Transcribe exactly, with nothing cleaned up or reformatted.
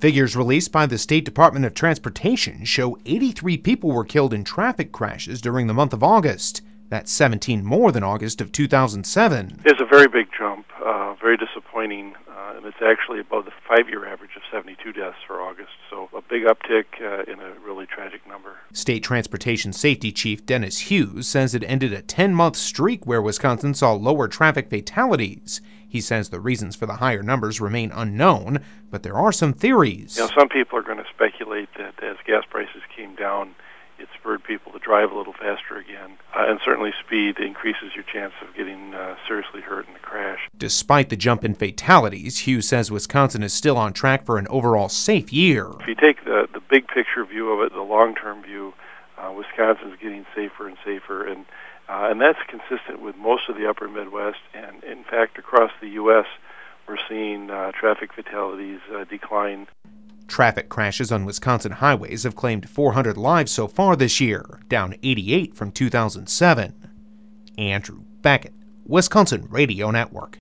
Figures released by the State Department of Transportation show eighty-three people were killed in traffic crashes during the month of August. That's seventeen more than August of two thousand seven. It's a very big jump, uh, very disappointing, uh, and it's actually above the five-year average of seventy-two deaths for August, so a big uptick uh, in a really tragic number. State Transportation Safety Chief Dennis Hughes says it ended a ten-month streak where Wisconsin saw lower traffic fatalities. He says the reasons for the higher numbers remain unknown, but there are some theories. You know, some people are going to speculate that as gas prices came down, it spurred people to drive a little faster again. Uh, and certainly speed increases your chance of getting uh, seriously hurt in a crash. Despite the jump in fatalities, Hughes says Wisconsin is still on track for an overall safe year. If you take the, the big picture view of it, the long-term view, uh, Wisconsin's getting safer and safer, and uh, and that's consistent with most of the upper Midwest, and in fact across the U S we're seeing uh, traffic fatalities uh, decline. Traffic crashes on Wisconsin highways have claimed four hundred lives so far this year, down eighty-eight from two thousand seven. Andrew Beckett, Wisconsin Radio Network.